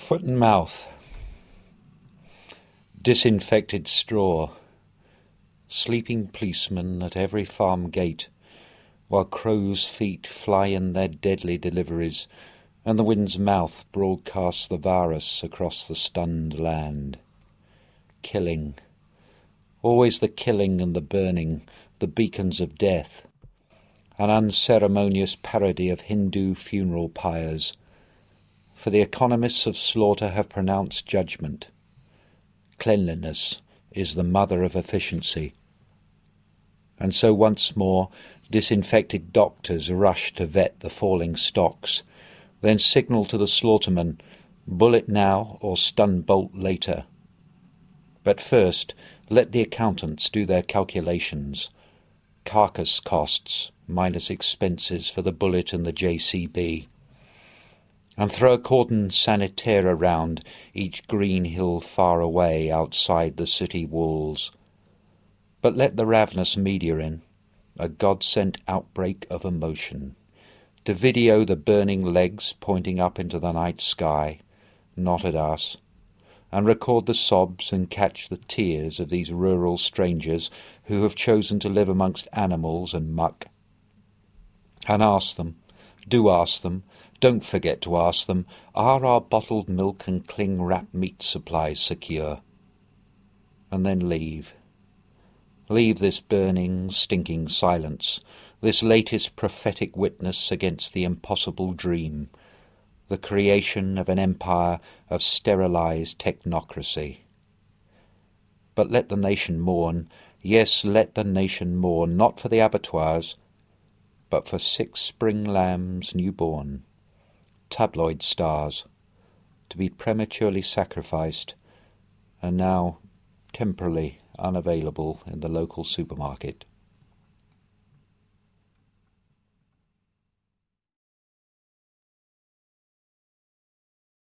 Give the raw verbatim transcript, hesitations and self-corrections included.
Foot and mouth. Disinfected straw. Sleeping policemen at every farm gate, while crows' feet fly in their deadly deliveries, and the wind's mouth broadcasts the virus across the stunned land. Killing. Always the killing and the burning, the beacons of death. An unceremonious parody of Hindu funeral pyres. For the economists of slaughter have pronounced judgment. Cleanliness is the mother of efficiency. And so once more disinfected doctors rush to vet the falling stocks, then signal to the slaughterman, bullet now or stun bolt later. But first, let the accountants do their calculations. Carcass costs minus expenses for the bullet and the J C B. And throw a cordon sanitaire around each green hill far away outside the city walls. But let the ravenous media in, a God-sent outbreak of emotion, to video the burning legs pointing up into the night sky, not at us, and record the sobs and catch the tears of these rural strangers who have chosen to live amongst animals and muck. And ask them, do ask them, don't forget to ask them, are our bottled milk and cling-wrap meat supplies secure? And then leave. Leave this burning, stinking silence, this latest prophetic witness against the impossible dream, the creation of an empire of sterilized technocracy. But let the nation mourn, yes, let the nation mourn, not for the abattoirs, but for six spring lambs newborn, tabloid stars, to be prematurely sacrificed, and now temporarily unavailable in the local supermarket.